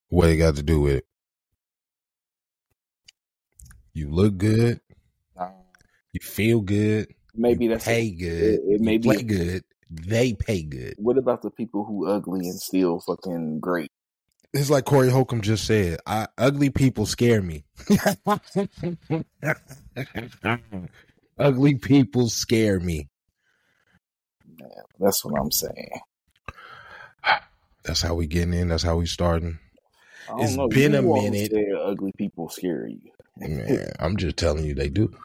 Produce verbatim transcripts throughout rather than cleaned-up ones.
What it got to do with it? You look good. Uh, You feel good. maybe you that's pay a, good. It, it may you be play good. They pay good. What about the people who ugly and still fucking great? It's like Corey Holcomb just said. I, ugly people scare me. Ugly people scare me. Man, that's what I'm saying. That's how we getting in. That's how we starting. I don't It's know. been you a always minute. said ugly people scare you. Man, I'm just telling you they do.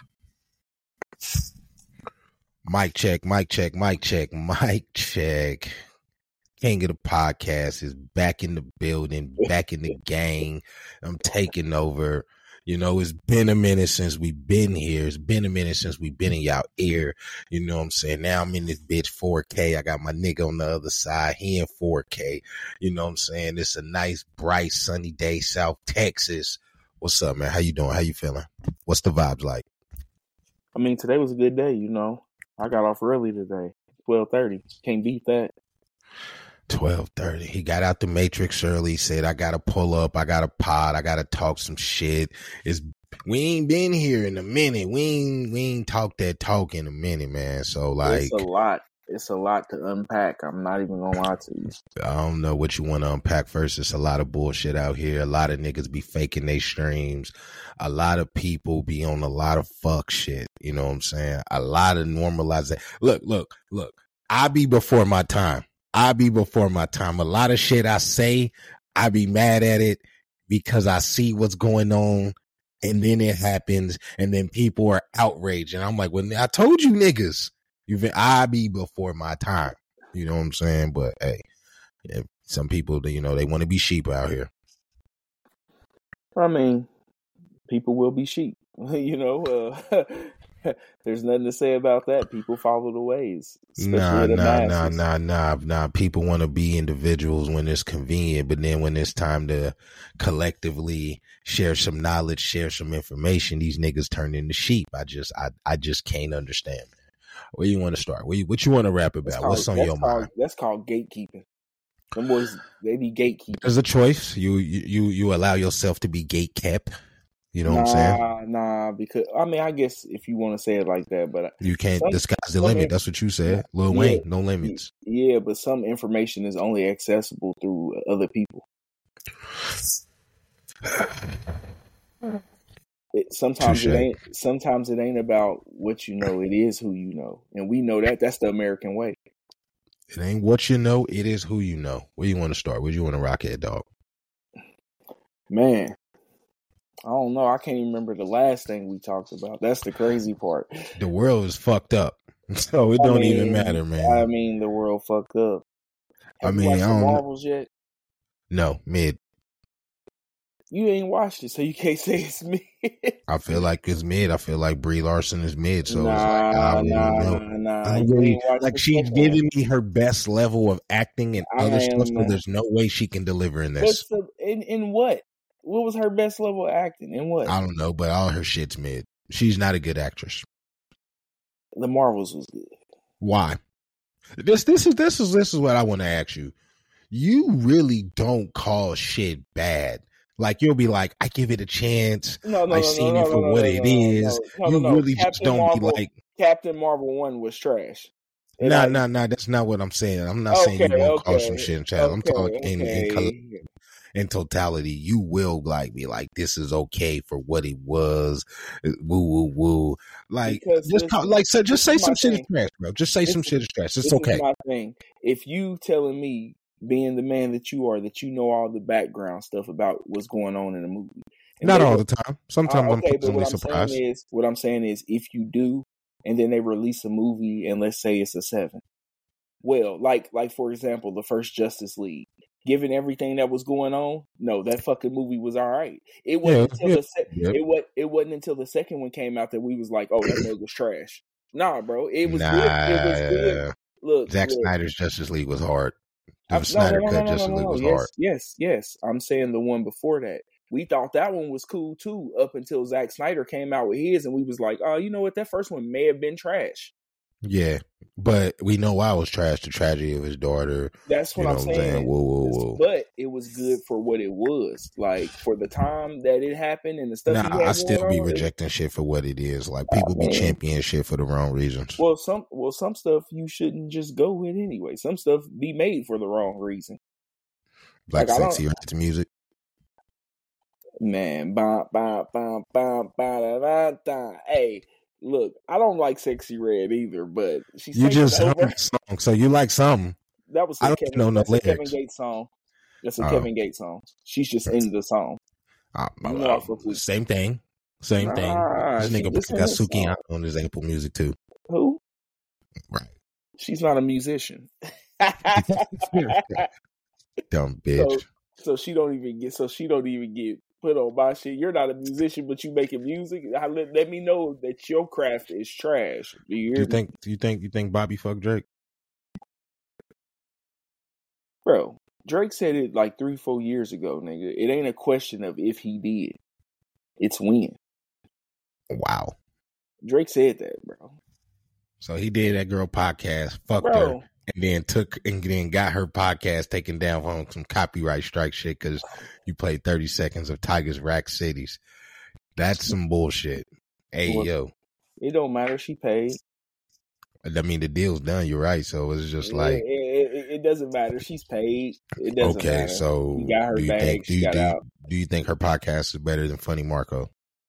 Mic check, mic check, mic check, mic check. King of the podcast is back in the building, back in the gang. I'm taking over. You know, it's been a minute since we've been here. It's been a minute since we've been in y'all ear. You know what I'm saying? Now I'm in this bitch four K. I got my nigga on the other side. He in four K. You know what I'm saying? It's a nice, bright, sunny day, South Texas. What's up, man? How you doing? How you feeling? What's the vibes like? I mean, today was a good day, you know. I got off early today. twelve thirty. Can't beat that. twelve thirty. He got out the Matrix early. Said, I got to pull up. I got to pod. I got to talk some shit. It's, we ain't been here in a minute. We ain't, we ain't talked that talk in a minute, man. So, like. It's a lot. It's a lot to unpack. I'm not even going to lie to you. I don't know what you want to unpack first. It's a lot of bullshit out here. A lot of niggas be faking their streams. A lot of people be on a lot of fuck shit. You know what I'm saying? A lot of normalization. Look, look, look. I be before my time. I be before my time. A lot of shit I say, I be mad at it because I see what's going on and then it happens and then people are outraged. And I'm like, well, I told you niggas. You've been, I be before my time. You know what I'm saying? But hey, yeah, some people, you know, they want to be sheep out here. I mean, people will be sheep. You know, uh, there's nothing to say about that. People follow the ways. Nah, nah, nah, nah, nah, nah. People want to be individuals when it's convenient, but then when it's time to collectively share some knowledge, share some information, these niggas turn into sheep. I just, I, I just can't understand. Where you want to start? What you, what you want to rap about? Called, What's on your called, mind? That's called gatekeeping. Them boys, they be gatekeeping. There's a choice. You, you, you allow yourself to be gatekept. You know nah, what I'm saying? Nah, because I mean, I guess if you want to say it like that, but you can't. Some, the sky's the limit. That's what you said, Lil yeah, Wayne. No limits. Yeah, but some information is only accessible through other people. It, sometimes Touché. it ain't. Sometimes it ain't about what you know. It is who you know, and we know that. That's the American way. It ain't what you know. It is who you know. Where you want to start? Where you want to rock it, dog? Man, I don't know. I can't even remember the last thing we talked about. That's the crazy part. The world is fucked up, so it don't I mean, even matter, man. I mean, the world fucked up. Have I mean, you watched I don't the Marvels yet? No, mid. You ain't watched it, so you can't say it's mid. I feel like it's mid. I feel like Brie Larson is mid. So nah, it's like, I really nah, know. nah, I really, like she's giving me her best level of acting and other I stuff. So there's no way she can deliver in this. The, in in what? What was her best level of acting? In what? I don't know, but all her shit's mid. She's not a good actress. The Marvels was good. Why? This this is this is this is what I want to ask you. You really don't call shit bad. Like you'll be like, I give it a chance. No, no, I no, seen no, it no, for no, what no, it no, is. No, no, you no, no. really Captain just don't Marvel, be like Captain Marvel one was trash. No, nah, no, nah, no, nah, that's not what I'm saying. I'm not okay, saying you won't okay, call some shit in chat. Okay, I'm talking okay. in, in in totality. You will like be like, this is okay for what it was. Woo, woo, woo. Like because just call, like so, just say some shit is trash, bro. Just say this, some shit is trash. It's this okay. Is my thing. If you telling me, being the man that you are, that you know all the background stuff about what's going on in the movie. Not all the time. Sometimes uh, okay, I'm pleasantly but what I'm surprised. Saying is, what I'm saying is, if you do, and then they release a movie, and let's say it's a seven. Well, like, like for example, the first Justice League. Given everything that was going on, no, that fucking movie was all right. It wasn't yeah, until yeah, the se- yeah. it was it wasn't until the second one came out that we was like, oh, that movie was trash. Nah, bro, it was nah, good. It was good. Look, Zack look. Snyder's Justice League was hard. The I'm, Snyder no, no, no, Cut no, Justice no, no, League was yes, hard. Yes, yes. I'm saying the one before that. We thought that one was cool too, up until Zack Snyder came out with his, and we was like, oh, you know what? That first one may have been trash. Yeah, but we know why it was trash. The tragedy of his daughter. That's what you know I'm saying. saying. Whoa, whoa, whoa. But it was good for what it was. Like for the time that it happened and the stuff. Nah, he had I still going be on, rejecting shit for what it is. Like people I be mean, championing shit for the wrong reasons. Well, some well some stuff you shouldn't just go with anyway. Some stuff be made for the wrong reason. Like, Like, I sexy don't- rap music. Man, bah, bah, bah, bah, bah, da, da, da. Hey, look, I don't like Sexy Red either, but she's You just taking heard over. the song, so you like something. That was a I don't Kevin, know no that's a Kevin lyrics. Gates song. That's a Oh. Kevin Gates song. She's just in the song. Uh, You know uh, I fuck with- same thing. Same Nah, thing. This she nigga just in got the song. Suki on his Apple Music too. Who? Right. She's not a musician. Dumb bitch. So she don't even get. So she don't even get put on my shit. You're not a musician, but you making music. I, let, let me know that your craft is trash. Do you, Do hear you me? think? Do you think? You think Bobby fucked Drake? Bro, Drake said it like three, four years ago, nigga. It ain't a question of if he did. It's when. Wow. Drake said that, bro. So he did that girl podcast, fucked her, Bro, and then took and then got her podcast taken down from some copyright strike shit because you played thirty seconds of Tiger's Rack Cities. That's some bullshit. Hey Well, yo, it don't matter. She paid. I mean the deal's done. You're right. So it's just like it, it, it doesn't matter. She's paid. It doesn't okay. matter. So She got her do you bag. think? Do She you, got do, you, out. do you think her podcast is better than Funny Marco?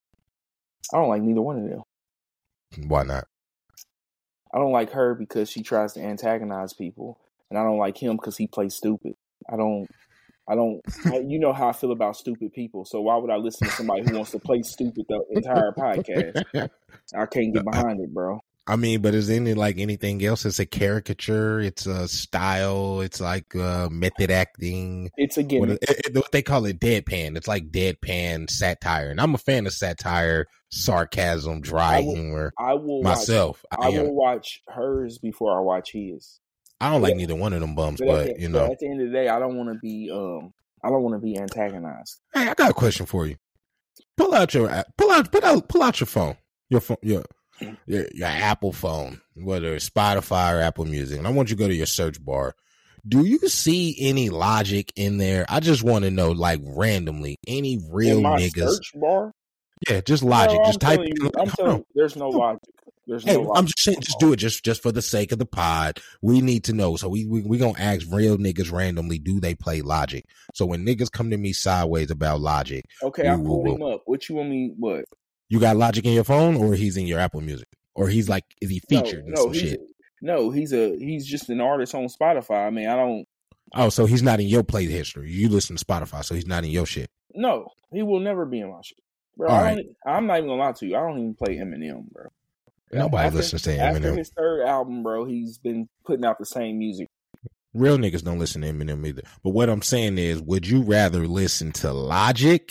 I don't like neither one of them. Why not? I don't like her because she tries to antagonize people, and I don't like him because he plays stupid. I don't, I don't. I, you know how I feel about stupid people, so why would I listen to somebody who wants to play stupid the entire podcast? I can't get behind it, bro. I mean, but is it like anything else? It's a caricature. It's a style. It's like uh, method acting. It's a What, gimmick. it, it- what they call it, deadpan. It's like deadpan satire, and I'm a fan of satire, sarcasm, dry I will- humor. I will Myself, Watch, I, I am. will watch hers before I watch his. I don't like but- neither one of them bums, But, at, but the, you but know, at the end of the day, I don't want to be. Um, I don't want to be antagonized. hey, I got a question for you. Pull out your app- pull out pull out pull out your phone, your phone, your your, your Apple phone, whether it's Spotify or Apple Music, and I want you to go to your search bar. Do you see any logic in there? I just want to know, like randomly, any real In my niggas? search bar, Yeah, just logic. no, just I'm type. telling in- you, I'm no, telling you, there's no logic. There's Hey, no logic. I'm just saying, just do it, just just for the sake of the pod. We need to know, so we we we gonna ask real niggas randomly, do they play Logic? So when niggas come to me sideways about Logic, Okay, I Woo, pulled woo, him up. What you want me? What? you got Logic in your phone, or he's in your Apple Music, or he's like, is he featured no, in no, some he's shit? A, no, he's a he's just an artist on Spotify. I mean, I don't. Oh, so he's not in your play history. You listen to Spotify, so he's not in your shit. No, he will never be in my shit, bro. All I right. don't, I'm not even gonna lie to you. I don't even play Eminem, bro. Nobody after, listens to After Eminem. his third album, bro, he's been putting out the same music. Real niggas don't listen to Eminem either. But what I'm saying is, would you rather listen to Logic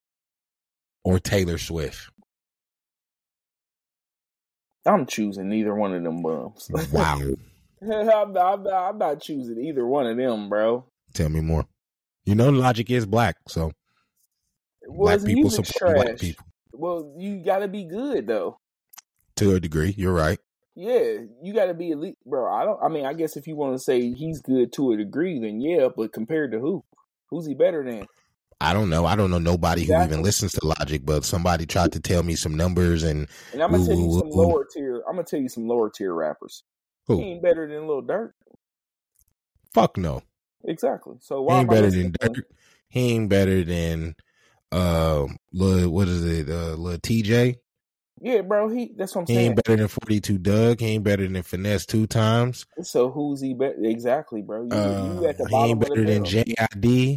or Taylor Swift? I'm choosing neither one of them bums. Wow. I'm, not, I'm, not, I'm not choosing either one of them, bro. Tell me more. You know, Logic is black, so Well, black his people music's support black trash. people Well, you got to be good though. to a degree. You're right. Yeah, you got to be elite, bro. I don't. I mean, I guess if you want to say he's good to a degree, then yeah. But compared to who? Who's he better than? I don't know. I don't know nobody who Exactly. even listens to Logic, but somebody tried to tell me some numbers and And I'm gonna Ooh, tell you ooh, some ooh. lower tier. I'm gonna tell you some lower tier rappers. who? He ain't better than Lil Durk. Fuck no. Exactly. So He why ain't am I better listening than to him? Dirk. He ain't better than uh Lil, what is it? Uh Lil T J. Yeah, bro. He. That's what I'm He saying. ain't better than forty-two Doug. He ain't better than Finesse two times. So who's he better? Exactly, bro. You, Uh, you at the he bottom ain't of the better than barrel, J I D.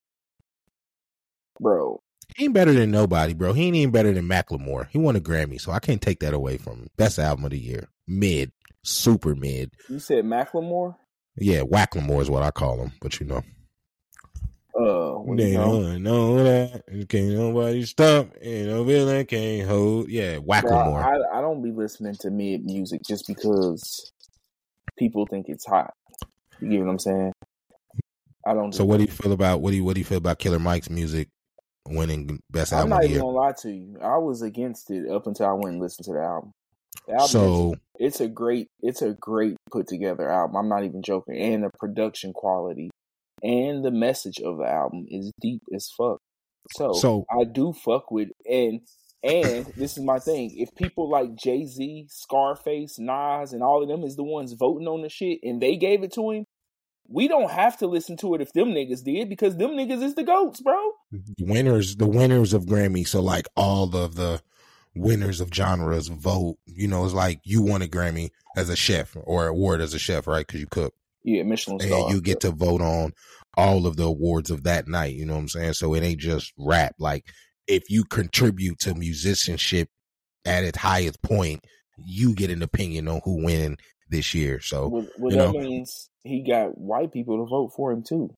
bro. He ain't better than nobody, bro. He ain't even better than Macklemore. He won a Grammy, so I can't take that away from him. Best album of the year. Mid. Super mid. You said Macklemore. Yeah, Wacklemore is what I call him, but you know. Uh, well, They you know, don't know that. Can't nobody stop. Ain't no villain can't hold. Yeah, bro, Wacklemore. I, I don't be listening to mid music just because people think it's hot. You get what I'm saying? I don't. So what do you feel about what do you what do you feel about Killer Mike's music winning best I'm album of not the even year? gonna lie to you. I was against it up until I went and listened to the album. The album So is, it's a great, it's a great put together album. I'm not even joking, and the production quality and the message of the album is deep as fuck. So, So I do fuck with and and this is my thing. If people like Jay-Z, Scarface, Nas, and all of them is the ones voting on the shit and they gave it to him, we don't have to listen to it if them niggas did, because them niggas is the GOATs, bro. the winners, the winners of Grammy, so like all of the winners of genres vote. You know, it's like you won a Grammy as a chef or award as a chef, right? Because you cook. Yeah, Michelin star. And you get to vote on all of the awards of that night. You know what I'm saying? So it ain't just rap. Like if you contribute to musicianship at its highest point, you get an opinion on who winning this year. So well, well, you that know, means he got white people to vote for him too.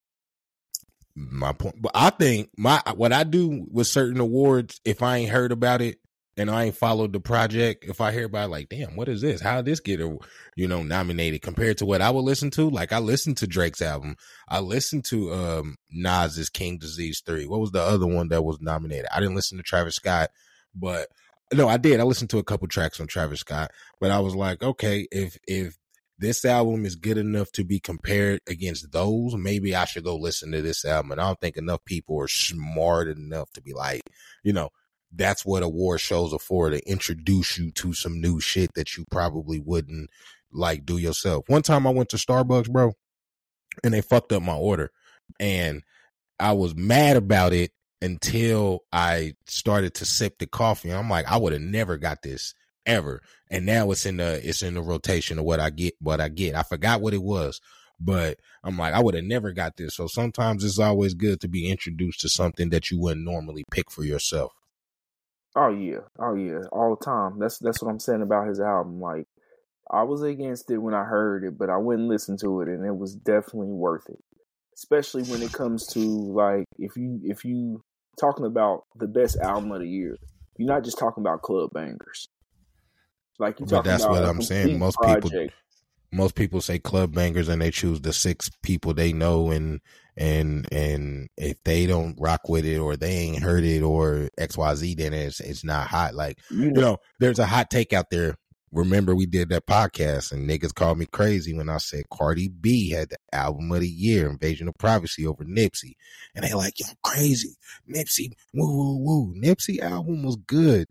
My point, but I think my what I do with certain awards, if I ain't heard about it and I ain't followed the project, if I hear about it, like, damn, what is this? How did this get, you know, nominated compared to what I would listen to? Like, I listened to Drake's album. I listened to um, Nas's King Disease three. What was the other one that was nominated? I didn't listen to Travis Scott, but no, I did. I listened to a couple tracks from Travis Scott, but I was like, okay, if if this album is good enough to be compared against those, maybe I should go listen to this album. And I don't think enough people are smart enough to be like, you know, that's what award shows are for, to introduce you to some new shit that you probably wouldn't like do yourself. One time I went to Starbucks, bro, and they fucked up my order. And I was mad about it until I started to sip the coffee. I'm like, I would have never got this ever. And now it's in the it's in the rotation of what I get, what I get. I forgot what it was, but I'm like, I would have never got this. So sometimes it's always good to be introduced to something that you wouldn't normally pick for yourself. Oh yeah, oh yeah, all the time. That's that's what I'm saying about his album. Like, I was against it when I heard it, but I went and listened to it, and it was definitely worth it. Especially when it comes to, like, if you if you talking about the best album of the year, you're not just talking about club bangers. Like, you talking that's about what a I'm saying. Most project. people, most people say club bangers, and they choose the six people they know, and and and if they don't rock with it, or they ain't heard it, or X Y Z, then it's it's not hot. Like, You you know, know, there's a hot take out there. Remember, we did that podcast, and niggas called me crazy when I said Cardi B had the album of the year, Invasion of Privacy, over Nipsey, and they like, yo, crazy, Nipsey, woo woo woo. Nipsey album was good.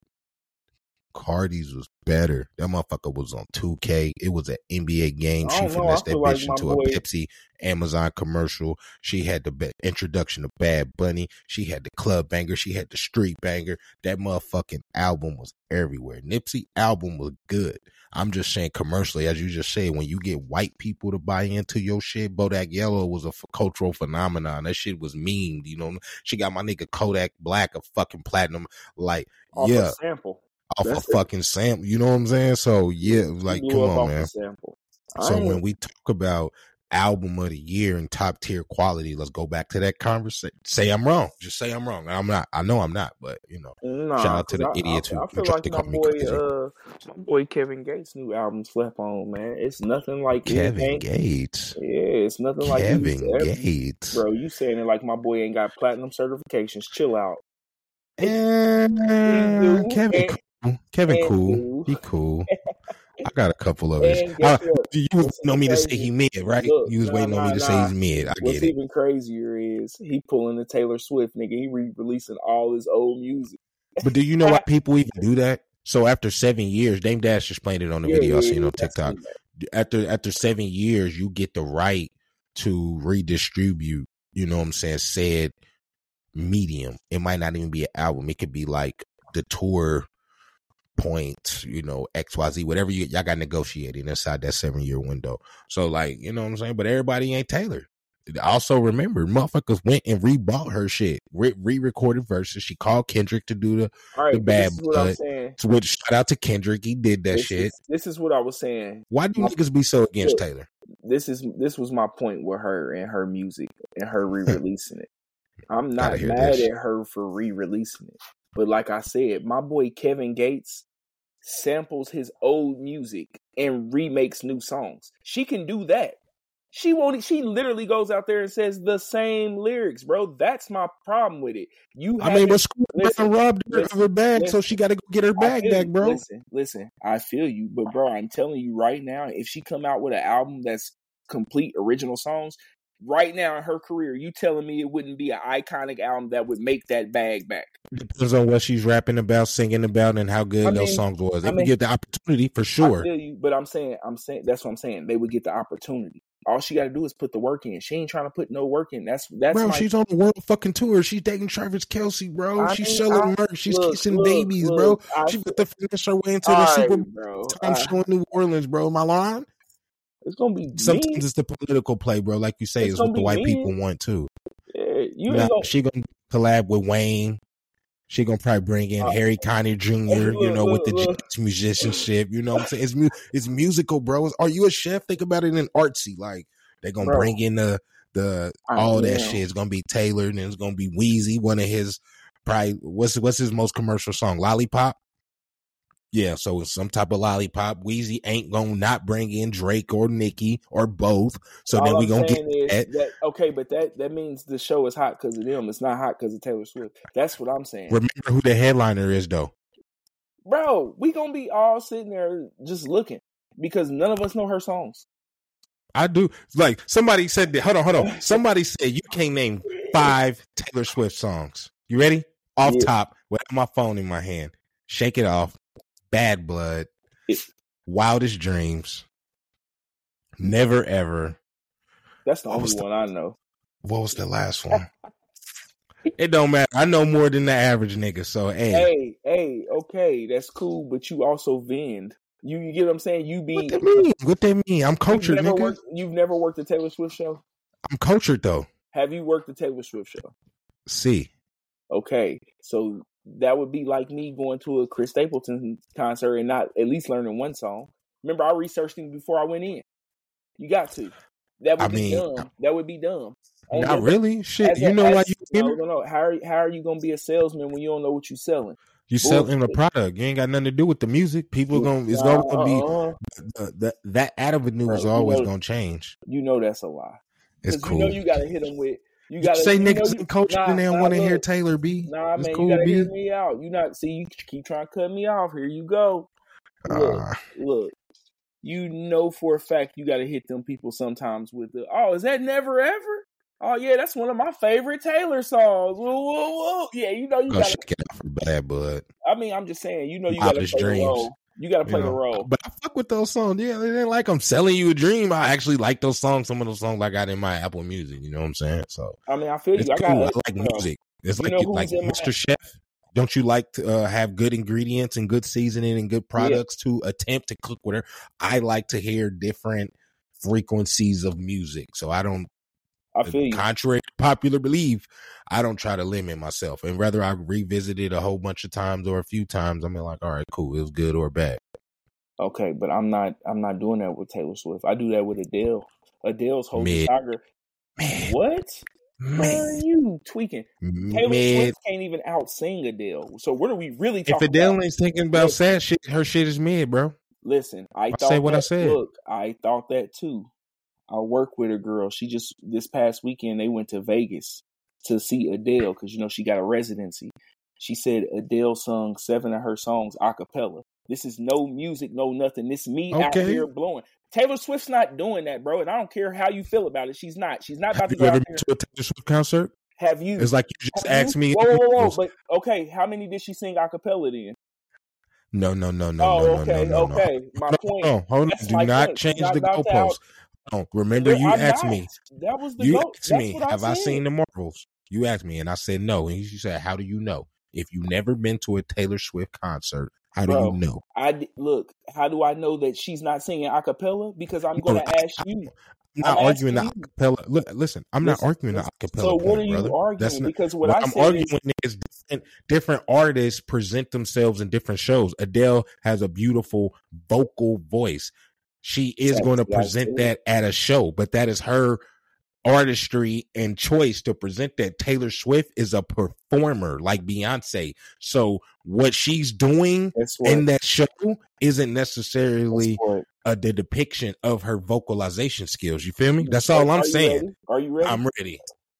Cardi's was better. That motherfucker was on two K. It was an N B A game. I She don't know. I finessed that feel like bitch my into a boy. Pepsi Amazon commercial. She had the be- introduction of Bad Bunny. She had the club banger. She had the street banger. That motherfucking album was everywhere. Nipsey album was good. I'm just saying commercially, as you just said, when you get white people to buy into your shit, Bodak Yellow was a f- cultural phenomenon. That shit was memed. You know, she got my nigga Kodak Black a fucking platinum. Like, Off yeah. a sample. Off That's a fucking sample, you know what I'm saying? So yeah, He like, blew come up on, off man. the sample. I So ain't- when we talk about album of the year and top tier quality, let's go back to that conversation. Say I'm wrong. Just say I'm wrong. I'm not. I know I'm not, but you know, Nah, shout out to 'cause the I, idiots I, who, I who feel tried like to my call me boy, crazy. uh, my boy Kevin Gates' new album Slap On, man. It's nothing like Kevin anything. Gates. Yeah, it's nothing like he used to Kevin ever- Gates. Bro, you saying it like my boy ain't got platinum certifications. Chill out. Eh, do, Kevin and- cool. Kevin and cool. do. He cool. I got a couple of his. And guess I, what? you was What's waiting on me to say crazy? he mid, right? Look, you was nah, waiting on me nah, to nah. say he's mid. I What's get it. even crazier is he pulling the Taylor Swift nigga. He re-releasing all his old music. But do you know why people even do that? So after seven years, Dame Dash explained it on the Yeah, video I yeah, seen yeah, on that's TikTok. me. After after seven years, you get the right to redistribute, you know what I'm saying, said medium. It might not even be an album. It could be like the tour points, you know, X Y Z, whatever you y'all got negotiated inside that seven year window. So like, you know what I'm saying? But everybody ain't Taylor. Also remember, motherfuckers went and rebought her shit, re- re-recorded verses. She called Kendrick to do the, All right, the but bad this is what I'm blood. saying. So which shout out to Kendrick, he did that This shit. is, this is what I was saying. Why do My- niggas be so against Look, Taylor? This is this was my point with her and her music and her re-releasing it. I'm Gotta not hear mad this. at her for re-releasing it, but like I said, my boy Kevin Gates samples his old music and remakes new songs. She can do that. She won't. She literally goes out there and says the same lyrics, bro. That's my problem with it. You, I mean, haven't- but Scooter listen, Brown robbed her listen, of her bag, so listen. she got to go get her I bag feel back, you. bro. Listen, listen. I feel you, but bro, I'm telling you right now, if she come out with an album that's complete original songs, right now in her career, you telling me it wouldn't be an iconic album that would make that bag back? Depends on what she's rapping about, singing about, and how good I mean, those songs was. They I would mean, get the opportunity for sure. I feel you, but I'm saying, I'm saying that's what I'm saying. They would get the opportunity. All she got to do is put the work in. She ain't trying to put no work in. That's that's. Bro, my, she's on the world fucking tour. She's dating Travis Kelce, bro. I she's mean, selling I, merch. She's look, kissing look, babies, look, bro. I, she put the finish her way into the Super Bowl time right. show in New Orleans, bro. My line. It's gonna be sometimes mean. It's the political play, bro. Like you say, it's, it's what the white mean. people want too. Yeah, you now, gonna... she gonna collab with Wayne. She gonna probably bring in uh, Harry Connick Junior, you know, with the jazz musicianship. You know what I'm saying? It's mu- it's musical, bro. Are you a chef? Think about it in artsy. Like they're gonna bro. bring in the the all I that know. shit. It's gonna be tailored, and it's gonna be Wheezy. One of his probably what's what's his most commercial song? Lollipop. Yeah, so it's some type of lollipop. Wheezy ain't gonna not bring in Drake or Nicki or both. So all then we I'm gonna get that. that. Okay, but that, that means the show is hot because of them. It's not hot because of Taylor Swift. That's what I'm saying. Remember who the headliner is, though. Bro, we gonna be all sitting there just looking because none of us know her songs. I do. Like somebody said that. Hold on, hold on. Somebody said you can't name five Taylor Swift songs. You ready? Off yeah. top, with my phone in my hand. Shake It Off. Bad Blood, Wildest Dreams, Never Ever. That's the what only the, one I know. What was the last one? It don't matter. I know more than the average nigga. So hey, hey, hey, okay, that's cool. But you also vend. You, you get what I'm saying? You be what they mean? What they mean? I'm cultured, you've never nigga. Worked, you've never worked a Taylor Swift show. I'm cultured though. Have you worked a Taylor Swift show? See. Okay, so. That would be like me going to a Chris Stapleton concert and not at least learning one song. Remember, I researched him before I went in. You got to. That would I be mean, dumb. That would be dumb. And not really. Shit, you a, know as, why you no, no, no. How are, how are you going to be a salesman when you don't know what you're selling? You selling a product. You ain't got nothing to do with the music. People are going. It's going to be uh, that that avenue is always going to change. You know that's a lie. It's cool. You know you got to hit them with. You gotta say you niggas in culture nah, and they don't nah, want to hear Taylor B. Nah, it's man, cool, you gotta B. hear me out. You not see you keep trying to cut me off. Here you go. Look, uh, look. You know for a fact you gotta hit them people sometimes with the oh, is that Never Ever? Oh yeah, that's one of my favorite Taylor songs. Whoa, whoa, whoa. Yeah, you know you gotta shake it out for Bad Blood. I mean, I'm just saying, you know you Wildest gotta play dreams. the role. You got to play you know, the role. But I fuck with those songs. Yeah, they didn't like I'm selling you a dream. I actually like those songs. Some of those songs I got in my Apple Music. You know what I'm saying? So I mean, I feel it's you. I, cool. got, I like music. It's like like Mister My... Chef. Don't you like to uh, have good ingredients and good seasoning and good products yeah. to attempt to cook with her? I like to hear different frequencies of music. So I don't. I feel you. Contrary to popular belief, I don't try to limit myself, and whether I revisit it a whole bunch of times or a few times, I'm like, all right, cool, it was good or bad. Okay, but I'm not. I'm not doing that with Taylor Swift. I do that with Adele. Adele's whole Mid. saga. Man. What? Man. Where are you tweaking? Taylor Mid. Swift can't even out sing Adele. So what are we really talking about? If Adele about? ain't thinking about Listen, sad shit, her shit is mid, bro. Listen, I, I thought say what that, I said. Look, I thought that too. I work with a girl. She just this past weekend they went to Vegas to see Adele because you know she got a residency. She said Adele sung seven of her songs a cappella. This is no music, no nothing. This me okay. out here blowing. Taylor Swift's not doing that, bro. And I don't care how you feel about it. She's not. She's not about Have to you go ever out been there. to a Taylor Swift concert? Have you? It's like you just Have asked you? me. Whoa, whoa, whoa! But okay, how many did she sing a cappella then? No, no, no, no, oh, no, okay, no, no, no. okay. My no, point. No, hold on. Do not point. change not the goalposts. No, remember you I'm asked not. me. That was the you goal. asked That's me, what I have said. I seen the Marvels? You asked me, and I said no. And you said, how do you know? If you've never been to a Taylor Swift concert, how do Bro, you know? I look. How do I know that she's not singing a cappella? Because I'm going to ask you. I'm not I'm arguing the acapella. Look, listen, I'm listen, not arguing listen. the acapella. So what point, are you brother. arguing? That's not, because what, what I I'm said arguing is, is different, different artists present themselves in different shows. Adele has a beautiful vocal voice. She is going to present that at a show, but that is her artistry and choice to present that. Taylor Swift is a performer like Beyonce. So what she's doing what, in that show isn't necessarily uh, the depiction of her vocalization skills. You feel me? That's all are I'm saying. Ready? Are you ready? I'm ready.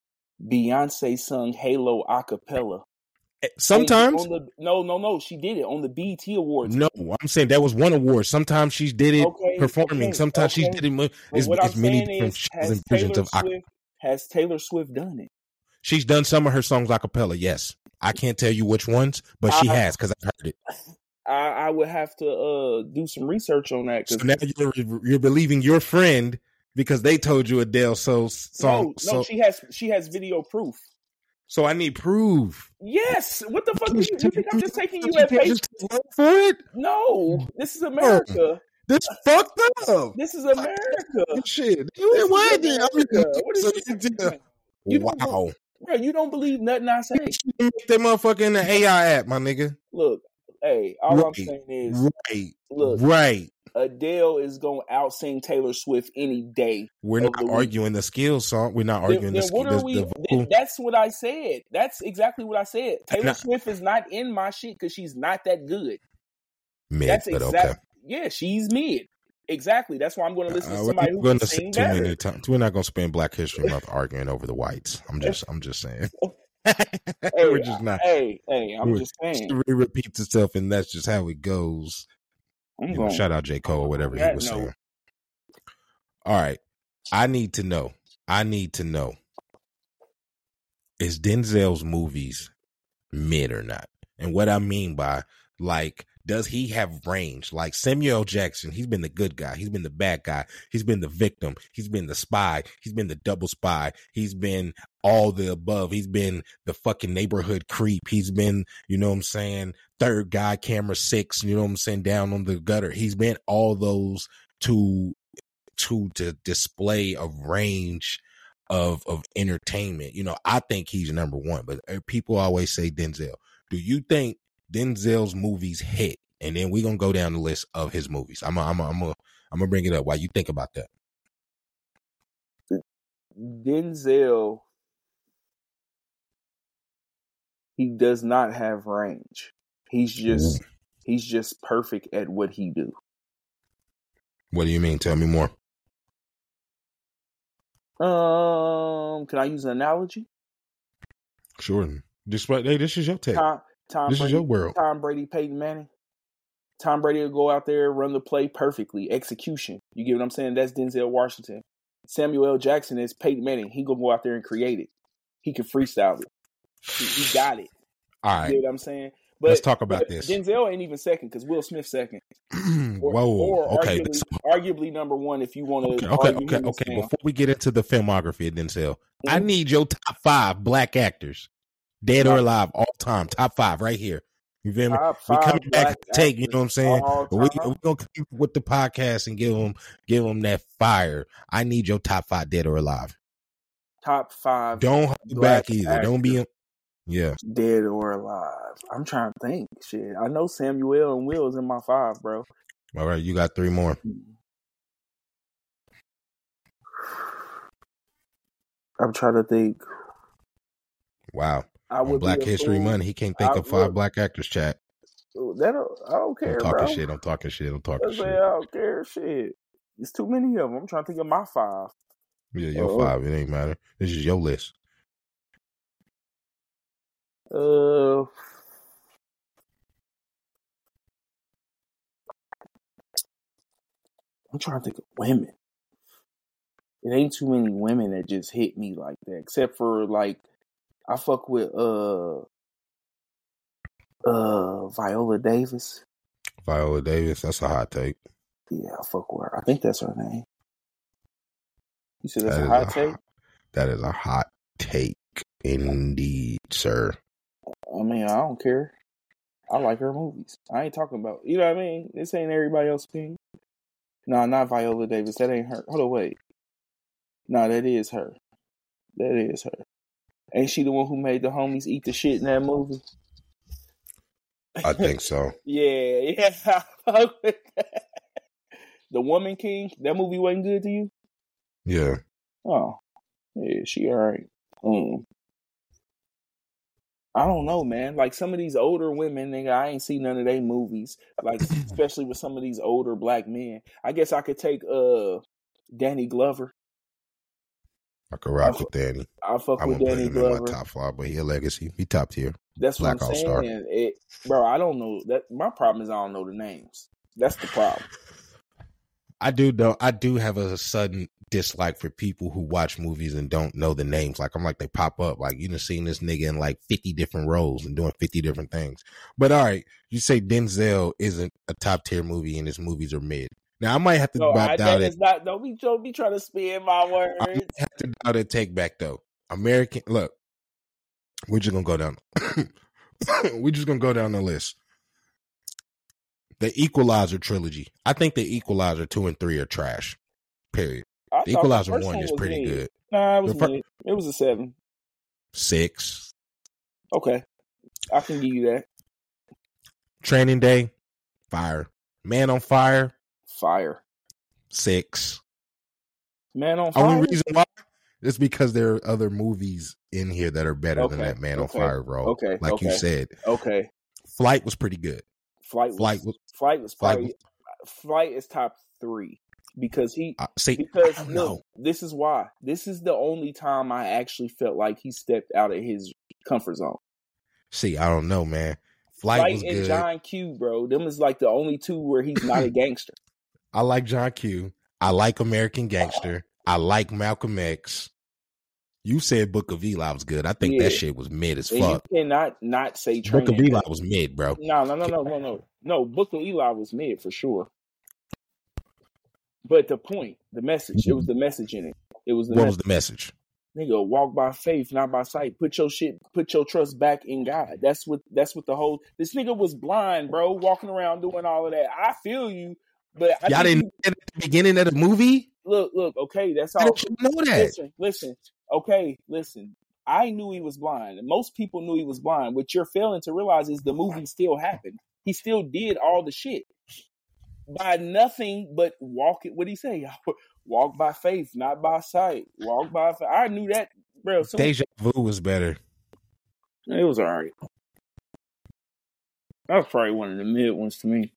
Beyonce sung Halo a cappella. Sometimes. On the, no, no, no. She did it on the B E T Awards. No, I'm saying that was one award. Sometimes she did it okay, performing. Okay, Sometimes okay. she did it. It's, what it's I'm many saying different is, shows and versions of Swift, Has Taylor Swift done it? She's done some of her songs a cappella, yes. I can't tell you which ones, but she I, has because I've heard it. I, I would have to uh, do some research on that. So now you're, you're believing your friend because they told you Adele so song. No, so, no, she has she has video proof. So I need proof. Yes. What the fuck? You, you think I'm just taking you at face for it? No, this is America. This fucked up. This is America. Shit. You what is you you wow. Bro, you don't believe nothing I say. Make that motherfucker in the A I app, my nigga. Look, hey, all right, I'm saying is, right, look, right. Adele is going to out-sing Taylor Swift any day. We're not the arguing week. the skills song. We're not arguing then, the skills. We, the that's what I said. That's exactly what I said. Taylor nah. Swift is not in my shit because she's not that good. Mid, that's but exact, okay. Yeah, she's mid. Exactly. That's why I'm going to listen uh, to somebody who can sing better. Many times. We're not going to spend Black History Month arguing over the whites. I'm just, I'm just saying. hey, We're just not. Hey, hey, I'm We're, just saying. It repeats itself, and that's just how it goes. You know, shout out J. Cole or whatever he was note. saying. All right. I need to know. I need to know. Is Denzel's movies mid or not? And what I mean by, like, does he have range? Like Samuel L. Jackson, he's been the good guy. He's been the bad guy. He's been the victim. He's been the spy. He's been the double spy. He's been all the above. He's been the fucking neighborhood creep. He's been, you know what I'm saying, third guy, camera six, you know what I'm saying, down on the gutter. He's been all those to to to display a range of of entertainment. You know, I think he's number one, but people always say Denzel. Do you think Denzel's movies hit? And then we're gonna go down the list of his movies. I'm a, I'm a, I'm a, I'm gonna bring it up while you think about that. Denzel, he does not have range. He's just Ooh. he's just perfect at what he do. What do you mean? Tell me more. Um, can I use an analogy? Sure. Just right. Hey, this is your take. Tom, Tom this Brady, is your world. Tom Brady, Peyton Manning. Tom Brady will go out there, run the play perfectly, execution. You get what I'm saying? That's Denzel Washington. Samuel L. Jackson is Peyton Manning. He gonna go out there and create it. He can freestyle it. He, he got it. All right. You get what I'm saying? But, let's talk about this. Denzel ain't even second because Will Smith's second. Or, Whoa. Or okay. Arguably, arguably number one if you want to. Okay. Okay. Okay. okay. Before we get into the filmography of Denzel, mm-hmm. I need your top five black actors, dead or alive, all time. Top five right here. You feel me? We coming back to take, you know what I'm saying? We we gonna come with the podcast and give them give them that fire. I need your top five, dead or alive. Top five. Don't hold back either. Actors. Don't be. Yeah. Dead or alive. I'm trying to think. Shit. I know Samuel and Will is in my five, bro. All right, you got three more. I'm trying to think. Wow. I would On Black History fool. Month, he can't think I of five would. black actors, chat. That don't, I don't care, I'm talking bro. shit. I'm talking shit. I'm talking That's shit. I don't care. Shit. It's too many of them. I'm trying to think of my five. Yeah, your uh, five. It ain't matter. This is your list. Uh, I'm trying to think of women. It ain't too many women that just hit me like that, except for like I fuck with uh uh Viola Davis. Viola Davis, that's a hot take. Yeah, I fuck with her. I think that's her name. You said that's that a hot a take? Hot, that is a hot take indeed, sir. I mean, I don't care. I like her movies. I ain't talking about, you know what I mean? This ain't everybody else's opinion. No, not Viola Davis. That ain't her. Hold on, wait. No, that is her. That is her. Ain't she the one who made the homies eat the shit in that movie? I think so. yeah, yeah. The Woman King, that movie wasn't good to you? Yeah. Oh. Yeah, she alright. Um, I don't know, man. Like some of these older women, nigga, I ain't seen none of their movies. Like, especially with some of these older black men. I guess I could take uh Danny Glover. I could rock I with Danny. I fuck I with Danny him Glover. In my top five, but he a legacy. He top tier. That's Black what I'm All-Star. saying. It, bro, I don't know. That my problem is I don't know the names. That's the problem. I do know. I do have a sudden dislike for people who watch movies and don't know the names. Like, I'm like, they pop up. Like, you done seen this nigga in like fifty different roles and doing fifty different things. But all right, you say Denzel isn't a top tier movie and his movies are mid. Now, I might have to no, doubt I, that it. is not, don't be, don't be trying to spin my words. I might have to doubt it, take back, though. American, look, we're just going to go down. we're just going to go down the list. The Equalizer trilogy. I think the Equalizer two and three are trash. Period. I The thought Equalizer first one one is was pretty mid. good. Nah, it was The fir- mid. It was a seven. Six. Okay. I can give you that. Training Day, fire. Man on Fire, Fire. six. Man on Fire? Only reason why is because there are other movies in here that are better Okay, than that Man okay, on Fire role. okay, Like okay. you said. Okay. Flight was pretty good. Flight was, Flight was Flight was Flight probably, Flight is top three. Because he, uh, see, because I don't look, know. this is why. This is the only time I actually felt like he stepped out of his comfort zone. See, I don't know, man. Flight, Flight was and good. John Q, bro. Them is like the only two where he's not a gangster. I like John Q. I like American Gangster. I like Malcolm X. You said Book of Eli was good. I think Yeah. that shit was mid as And fuck. you cannot not say Book of Training Eli Day. was mid, bro. No, no, no, no, no, no. No, Book of Eli was mid for sure. But the point, the message, it was the message in it. It was the What message. was the message? Nigga, walk by faith, not by sight. Put your shit, put your trust back in God. That's what that's what the whole this nigga was blind, bro, walking around doing all of that. I feel you, but I Y'all think didn't you- at the beginning of the movie? look, look, okay, that's How all. did you know that? Listen, listen, okay, listen. I knew he was blind. Most people knew he was blind. What you're failing to realize is the movie still happened. He still did all the shit by nothing but walk it. What did he say? Walk by faith, not by sight. Walk by faith. I knew that, bro. So Deja Vu was better. it was all right. That was probably one of the mid ones to me.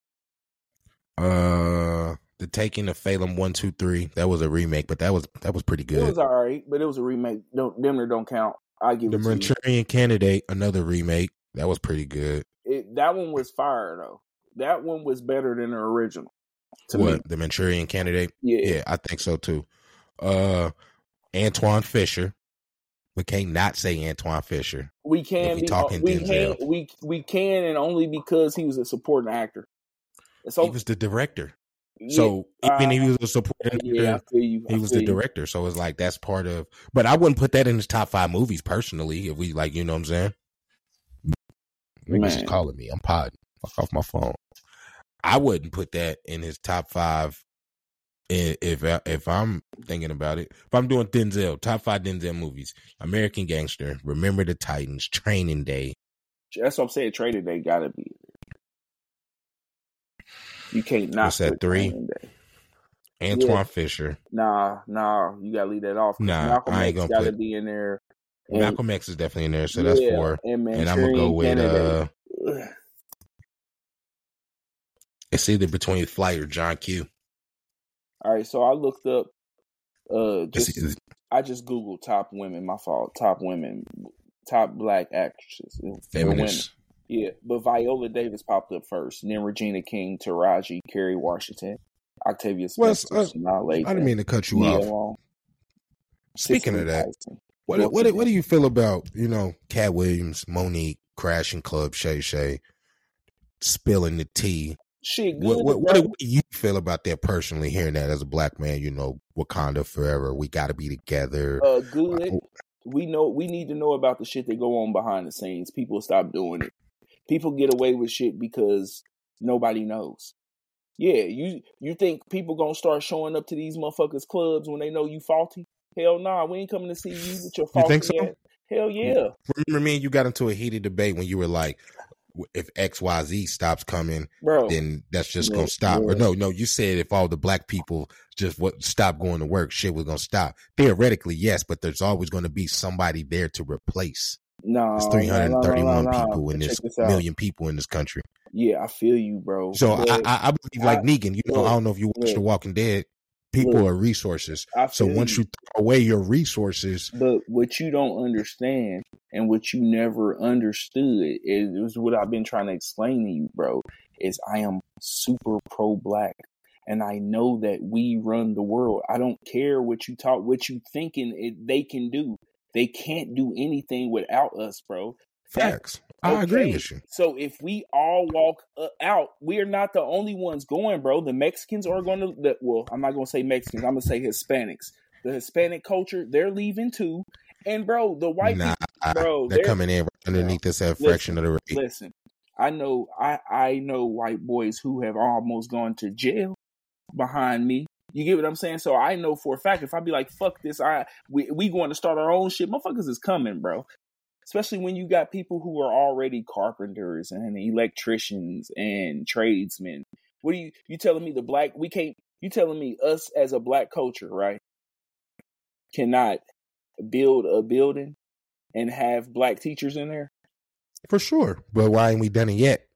Uh, The Taking of Phelan one, two, three. That was a remake, but that was that was pretty It good. was all right, but it was a remake. Don't Demner don't count. I give The it to you. Manchurian Candidate, another remake. That was pretty good. It, that one was fire though. That one was better than the original. To What? me, The Manchurian Candidate? yeah. Yeah, I think so too. Uh, Antoine Fisher. We can't not say Antoine Fisher. We If can we be talking we Denzel. can we we can and only because he was a supporting actor. So He was the director. yeah, So even uh, if he was a supporting yeah, I actor, feel you. he I was feel the you. director. So it's like that's part of. But I wouldn't put that in his top five movies personally. If we like, you know what I'm saying? Niggas Man. is calling me. I'm podding. Fuck off my phone. I wouldn't put that in his top five. i- If if I'm thinking about it, if I'm doing Denzel, top five Denzel movies: American Gangster, Remember the Titans, Training Day. That's what I'm saying. Trading Day gotta be. You can't not. What's that, put three? Training Day. Antoine Yeah. Fisher. Nah, nah, you gotta leave that off. 'Cause Nah, Malcolm I ain't X gonna gotta put- be in there. And, Malcolm X is definitely in there, so that's yeah, four. And, And I'm gonna go with uh, Ugh. it's either between Flight or John Q. All right, so I looked up. Uh, It's, just it's I just googled top women. My fault. Top women, top black actresses. for women. feminist. Yeah, but Viola Davis popped up first, and then Regina King, Taraji, Kerry Washington, Octavia Well, Spencer, uh, Sanaa Lathan, I didn't mean to cut you Nia off. Long, Speaking Cicely of that, Tyson. what What's what the- what do you feel about, you know, Cat Williams, Monique, Crashing Club, Shay Shay, spilling the tea? Shit, good. What what, what, bro. what do you feel about that personally? Hearing that as a black man, you know, Wakanda forever. We got to be together. Uh, good. We know we need to know about the shit that go on behind the scenes. People stop doing it. People get away with shit because nobody knows. Yeah, you you think people gonna start showing up to these motherfuckers clubs when they know you faulty? Hell nah, we ain't coming to see you with your You faulty think so? ass. Hell yeah. Remember me and you got into a heated debate when you were like, if X Y Z stops coming, Bro. then that's just Yeah, gonna stop. yeah. Or no, no, you said if all the black people just what stop going to work, shit was gonna stop. Theoretically, yes, but there's always gonna be somebody there to replace. No, There's no, three hundred thirty-one no, no, no. people in Check this, this out. million people in this country. Yeah, I feel you, bro. So But I, I, I believe like I- Negan. You know, look, I don't know if you watch look, The Walking Dead. People look. are resources. I So feel once you. you throw away your resources, But what you don't understand and what you never understood is, is what I've been trying to explain to you, bro, is I am super pro black. and I know that we run the world. I don't care what you talk, what you thinking it, they can do. They can't do anything without us, bro. Facts. That, I okay. agree with you. So if we all walk uh, out, we are not the only ones going, bro. The Mexicans are going to, the, well, I'm not going to say Mexicans. I'm going to say Hispanics. The Hispanic culture, they're leaving too. And, bro, the white nah, people, bro. They're, they're coming in underneath bro, this uh, fraction of the rate. Listen, I know, I, I know white boys who have almost gone to jail behind me. You get what I'm saying? So I know for a fact, if I be like, fuck this, I we, we going to start our own shit, motherfuckers is coming, bro. Especially when you got people who are already carpenters and electricians and tradesmen. What are you, you telling me the black, we can't, you telling me us as a black culture, right, cannot build a building and have black teachers in there? For sure. But why ain't we done it yet?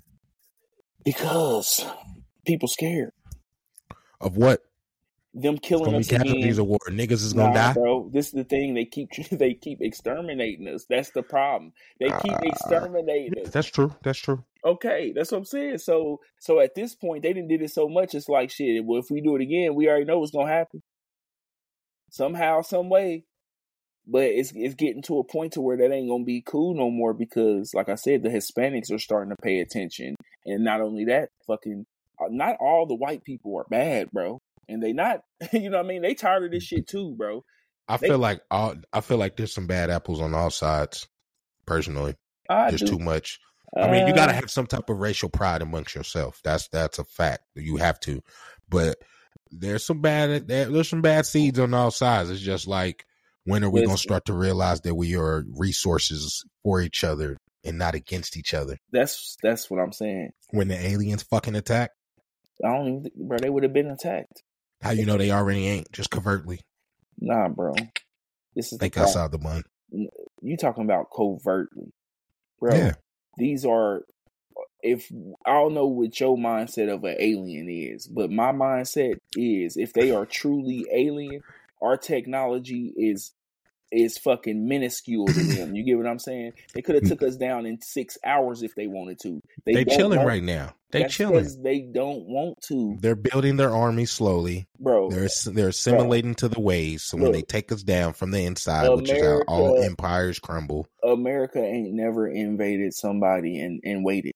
Because people scared. Of what? Them killing us again. Of war. Niggas is gonna nah, die, bro. This is the thing. They keep they keep exterminating us. That's the problem. They keep uh, exterminating us. That's true. That's true. Okay, that's what I'm saying. So, so at this point, they didn't did it so much. It's like shit. Well, if we do it again, we already know what's gonna happen. Somehow, some way. But it's it's getting to a point to where that ain't gonna be cool no more because, like I said, the Hispanics are starting to pay attention, and not only that, fucking, not all the white people are bad, bro. And they not, you know what I mean? They tired of this shit too, bro. I they, feel like all, I feel like there's some bad apples on all sides, personally. I there's do. too much. Uh, I mean, you got to have some type of racial pride amongst yourself. That's that's a fact. You have to. But there's some bad there, there's some bad seeds on all sides. It's just like, when are we going to start to realize that we are resources for each other and not against each other? That's that's what I'm saying. When the aliens fucking attack? I don't even think, bro, they would have been attacked. How you know they already ain't? Just covertly. Nah, bro. This is think the outside the bun. You talking about covertly, bro? Yeah. These are. If I don't know what your mindset of an alien is, but my mindset is if they are truly alien, our technology is is fucking minuscule to them. You get what I'm saying? They could have took us down in six hours if they wanted to. They, they chilling right now. They That's chilling. They don't want to. They're building their army slowly, bro. They're they're assimilating bro. to the ways. So when Look, they take us down from the inside, America, which is how all empires crumble. America ain't never invaded somebody and, and waited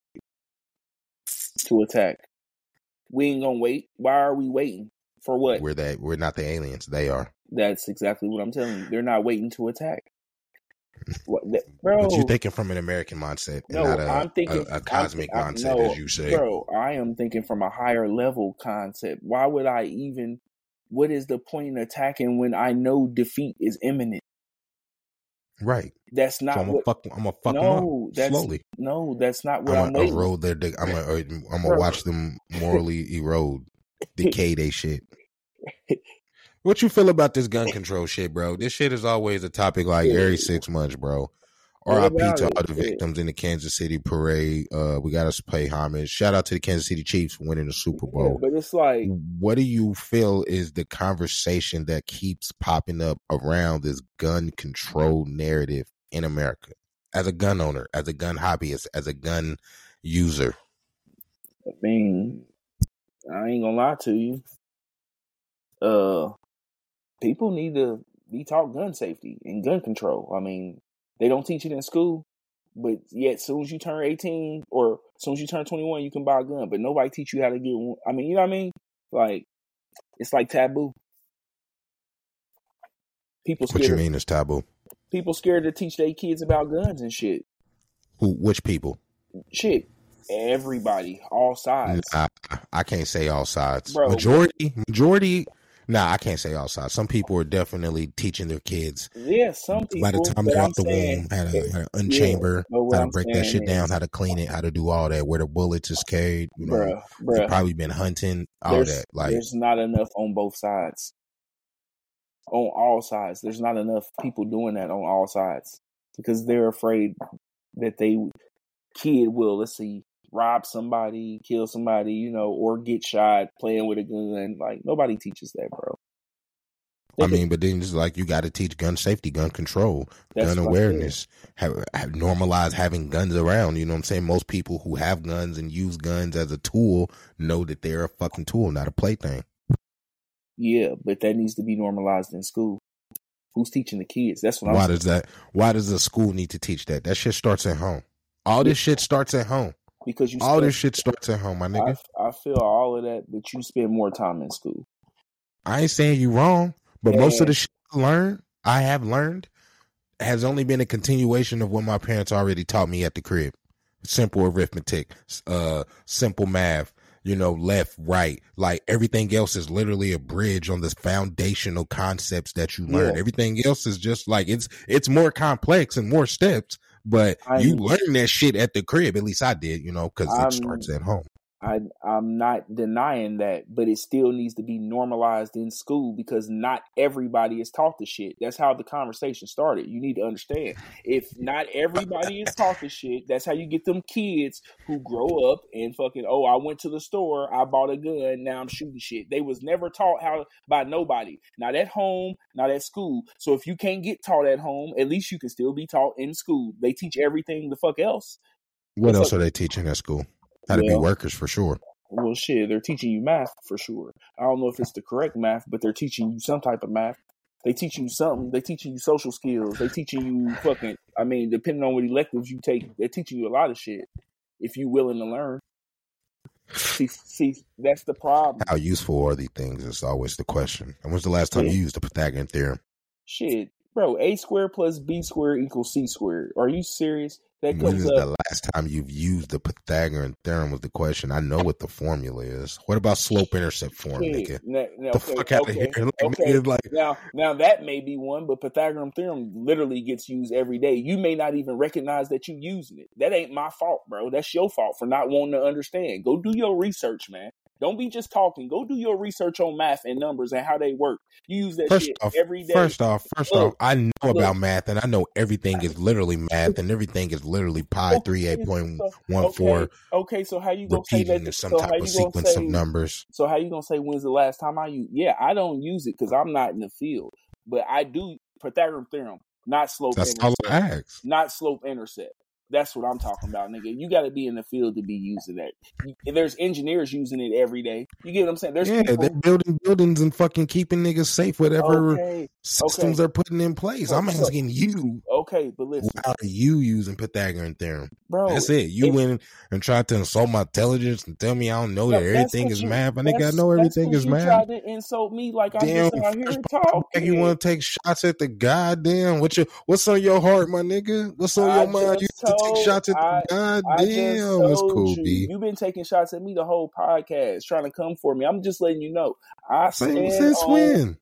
to attack. We ain't gonna wait. Why are we waiting? For what? We're that. We're not the aliens. They are. That's exactly what I'm telling you. They're not waiting to attack. What, that, bro? But you're thinking from an American mindset, no, and not a, I'm thinking a, a cosmic I'm, mindset, no, as you say. Bro, I am thinking from a higher level concept. Why would I even? What is the point in attacking when I know defeat is imminent? Right. That's not. So I'm what, gonna fuck. I'm gonna fuck no, them up slowly. No, that's not what I'm I'm. gonna I'm erode their. I'm gonna. I'm gonna watch them morally erode, decay they shit. What you feel about this gun control shit, bro? This shit is always a topic like yeah. every six months, bro. R I P to all the victims in the Kansas City parade. Uh, we got to pay homage. Shout out to the Kansas City Chiefs for winning the Super Bowl. Yeah, but it's like, what do you feel is the conversation that keeps popping up around this gun control narrative in America? As a gun owner, as a gun hobbyist, as a gun user. I mean, I ain't gonna lie to you. Uh, people need to be taught gun safety and gun control. I mean, they don't teach it in school, but yet as soon as you turn eighteen or as soon as you turn twenty-one, you can buy a gun, but nobody teach you how to get one. I mean, you know what I mean? Like, it's like taboo. People scared. What you mean it's taboo? People scared to teach their kids about guns and shit. Who? Which people? Shit. Everybody. All sides. Nah, I can't say all sides. Bro, majority, majority... Nah, I can't say all sides. Some people are definitely teaching their kids. Yeah, some people. By the time they're out the womb, how to, how to unchamber, yeah, how to break that shit is, down, how to clean it, how to do all that, where the bullets is carried. You know, bruh, bruh, they've probably been hunting, all there's, that. Like, there's not enough on both sides. On all sides. There's not enough people doing that on all sides. Because they're afraid that they kid will, let's see, rob somebody, kill somebody, you know, or get shot playing with a gun. Like, nobody teaches that, bro. I mean, but then it's like you got to teach gun safety, gun control, gun awareness, have, have normalize having guns around. You know what I'm saying? Most people who have guns and use guns as a tool know that they're a fucking tool, not a plaything. Yeah, but that needs to be normalized in school. Who's teaching the kids? That's what I'm Why saying. does that? Why does the school need to teach that? That shit starts at home. All this shit starts at home. Because you all spend, this shit starts at home, my nigga. I, I feel all of that, but you spend more time in school. I ain't saying you wrong. But and, most of the shit I learned, I have learned, has only been a continuation of what my parents already taught me at the crib. Simple arithmetic, uh, simple math, you know, left, right. Like everything else is literally a bridge on the foundational concepts that you learn. Yeah. Everything else is just like, it's it's more complex and more steps, but I'm, you learn that shit at the crib. At least I did, you know, because it starts at home. I, I'm not denying that, but it still needs to be normalized in school because not everybody is taught the shit. That's how the conversation started. You need to understand. If not everybody is taught the shit, that's how you get them kids who grow up and fucking, oh, I went to the store, I bought a gun, now I'm shooting shit. They was never taught how by nobody. Not at home, not at school. So if you can't get taught at home, at least you can still be taught in school. They teach everything the fuck else. What it's else like, are they teaching at school? How to well, be workers for sure. Well, shit, they're teaching you math for sure. I don't know if it's the correct math, but they're teaching you some type of math. They teaching you something. They teaching you social skills. They teaching you fucking, I mean, depending on what electives you take, they're teaching you a lot of shit if you willing to learn. See, see, that's the problem. How useful are these things is always the question. And when's the last time yeah. you used the Pythagorean theorem? Shit, bro, a squared plus b squared equals c squared. Are you serious? That when is up. The last time you've used the Pythagorean theorem was the question. I know what the formula is. What about slope-intercept form, yeah. nigga? Now, now, the okay, fuck out okay, of here. Like, okay. Nigga, like, now, now that may be one, but Pythagorean theorem literally gets used every day. You may not even recognize that you're using it. That ain't my fault, bro. That's your fault for not wanting to understand. Go do your research, man. Don't be just talking. Go do your research on math and numbers and how they work. You use that first shit off, every day. First off, first look, off, I know look, about math and I know everything is literally math and everything is literally pi three eight point one four. Okay, okay, so how you gonna say that? In some so type of sequence say, of numbers. So how you gonna say when's the last time I use? Yeah, I don't use it because I'm not in the field, but I do Pythagorean theorem, not slope. That's intercept, all I ask. Not slope intercept. That's what I'm talking about, nigga. You got to be in the field to be using that. There's engineers using it every day. You get what I'm saying? There's yeah, people... they're building buildings and fucking keeping niggas safe, whatever okay. systems okay. are putting in place. So, I'm asking you. Okay, but listen. How are you using Pythagorean theorem? Bro, that's it. You if, went and tried to insult my intelligence and tell me I don't know no, that everything is you, math. I think I know everything is you math. You tried to insult me like I'm just out here talking. You want to take shots at the goddamn? What your, what's on your heart, my nigga? What's on I your mind? You to take shots at I, the goddamn. That's cool, you, B. You've been taking shots at me the whole podcast, trying to come for me. I'm just letting you know. I stand Since on, when?